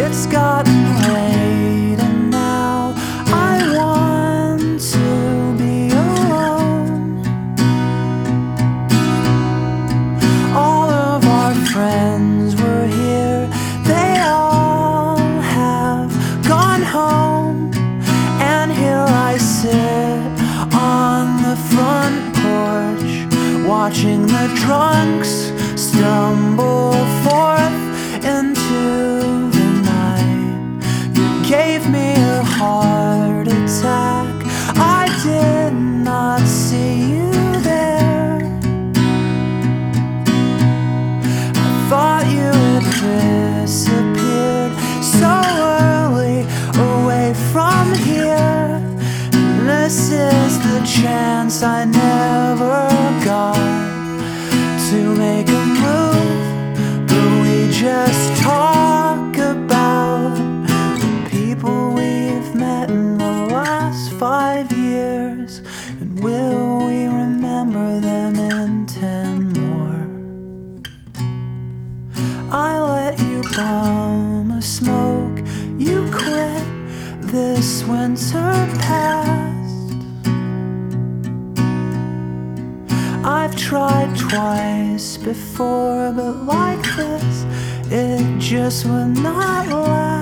It's gotten late and now I want to be alone. All of our friends were here, they all have gone home. And here I sit on the front porch, watching the drunks stumble forth into the night. You gave me a heart attack, I did not see you there. I thought you had disappeared so early away from here. This is the chance I never got to make a move, but we just talk about the people we've met in the last 5 years, and will we remember them in 10 more? I let you bum a smoke, you quit this winter past. I've tried twice before, but like this, it just would not last.